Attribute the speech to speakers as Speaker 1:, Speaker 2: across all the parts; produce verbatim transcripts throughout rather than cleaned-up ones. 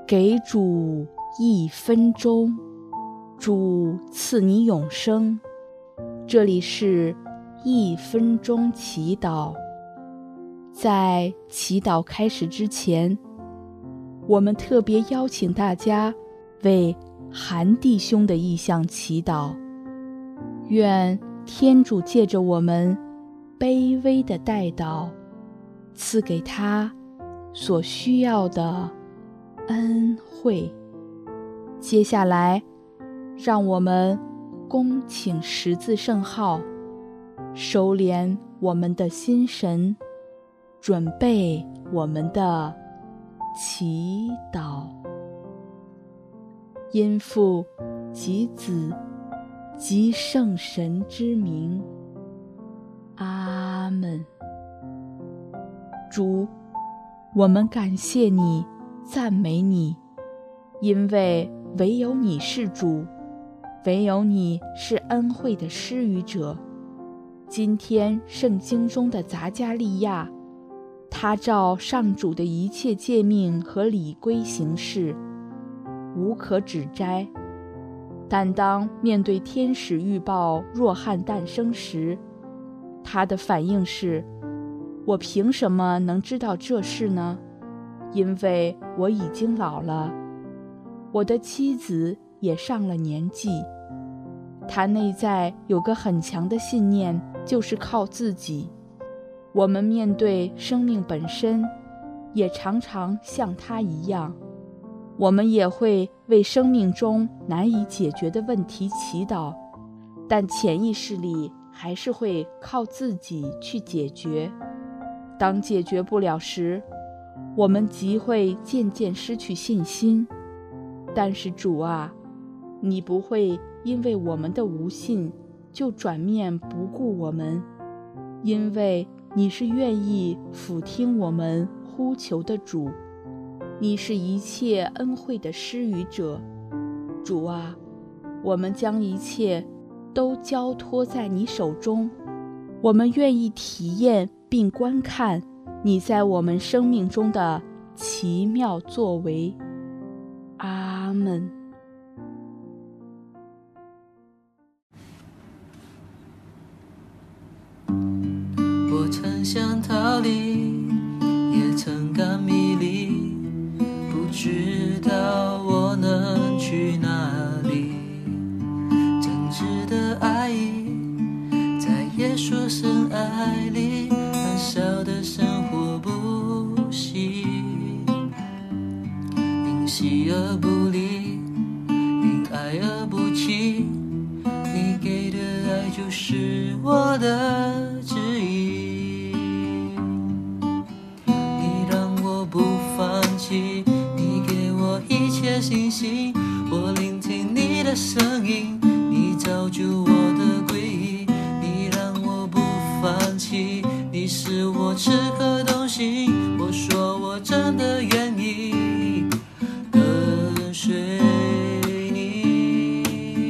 Speaker 1: 给主一分钟，主赐你永生。这里是一分钟祈祷。在祈祷开始之前，我们特别邀请大家为韩弟兄的意向祈祷，愿天主借着我们卑微的代祷，赐给他所需要的恩惠。接下来，让我们恭请十字圣号，收敛我们的心神，准备我们的祈祷。因父及子及圣神之名，阿们。主，我们感谢你，赞美你，因为唯有你是主，唯有你是恩惠的施予者。今天圣经中的匝加利亚，他照上主的一切诫命和礼规行事，无可指摘。但当面对天使预报若翰诞生时，他的反应是：我凭什么能知道这事呢？因为我已经老了，我的妻子也上了年纪。他内在有个很强的信念，就是靠自己。我们面对生命本身，也常常像他一样，我们也会为生命中难以解决的问题祈祷，但潜意识里还是会靠自己去解决。当解决不了时，我们即会渐渐失去信心。但是主啊，你不会因为我们的无信就转面不顾我们，因为你是愿意俯听我们呼求的主，你是一切恩惠的施予者。主啊，我们将一切都交托在你手中，我们愿意体验并观看你在我们生命中的奇妙作为。阿们。
Speaker 2: 我曾想逃离，也曾感迷离，不知道我能去哪里。真挚的爱意在耶稣深爱里，很少的生活不息，因喜而不离，因爱而不弃，你给的爱就是我的旨意。你给我一切信心，我聆听你的声音，你造就我的归依，你让我不放弃，你使我吃喝动心，我说我真的愿意跟随你。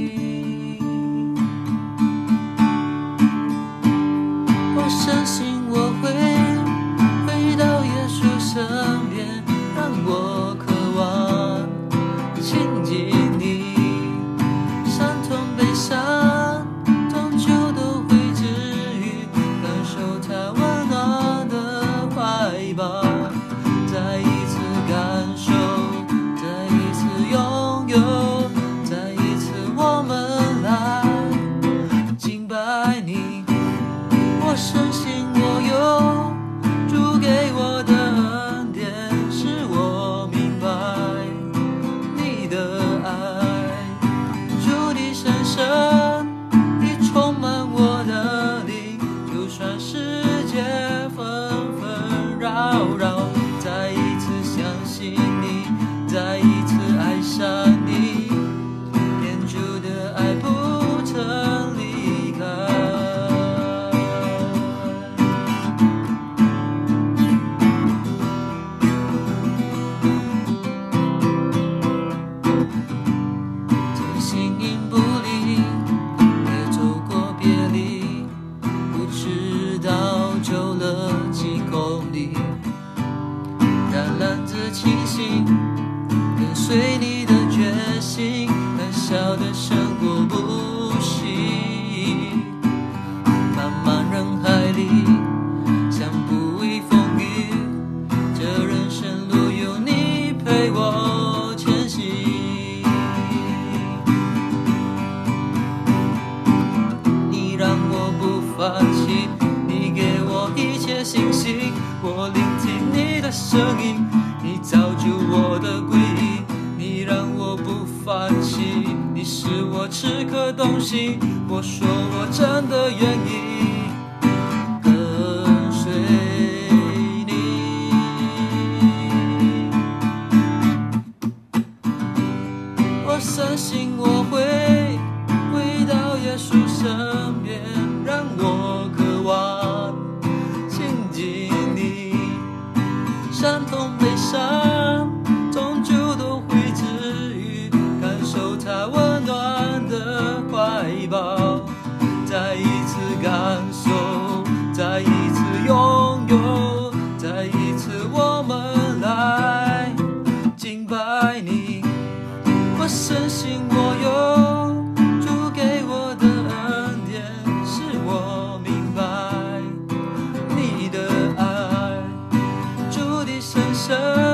Speaker 2: 我相信我会回到耶稣身边，我渴望亲近你，伤痛悲伤终究都会治愈，感受它温暖的怀抱，再一次感受，再一次拥有，再一次我们来敬拜你。我深信我有主给我的恩典，你充满我的灵，就算世界纷纷扰扰，再一次相信你，再一次爱上你，天主的爱不曾离开。这心因不离，也走过别离，不知道走了几公里，但篮子清醒，跟随你的决心，胆小的胜过不息。漫漫人海里，相不畏风雨，这人生路有你陪我前行。你让我不放弃，你给我一切信心，我聆听你的声音，你造就我的归依，你让我不放弃，你使我此刻动心，我说我真的愿意跟随你。我相信我会回到耶稣身边，让我渴望亲近你，伤痛悲伤终究都会治愈，感受他温暖的怀抱，再一次感受，再一次拥有，再一次我们来敬拜你。我深信我有主给我的恩典，使我明白你的爱，主的神圣